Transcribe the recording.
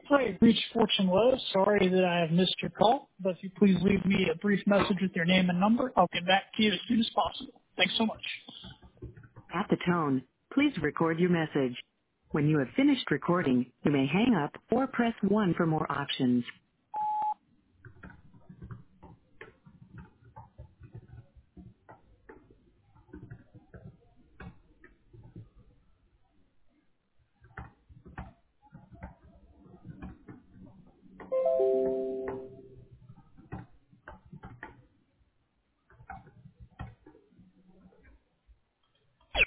Hi, reached Fortune Low. Sorry that I have missed your call, but if you please leave me a brief message with your name and number, I'll get back to you as soon as possible. Thanks so much. At the tone, please record your message. When you have finished recording, you may hang up or press 1 for more options.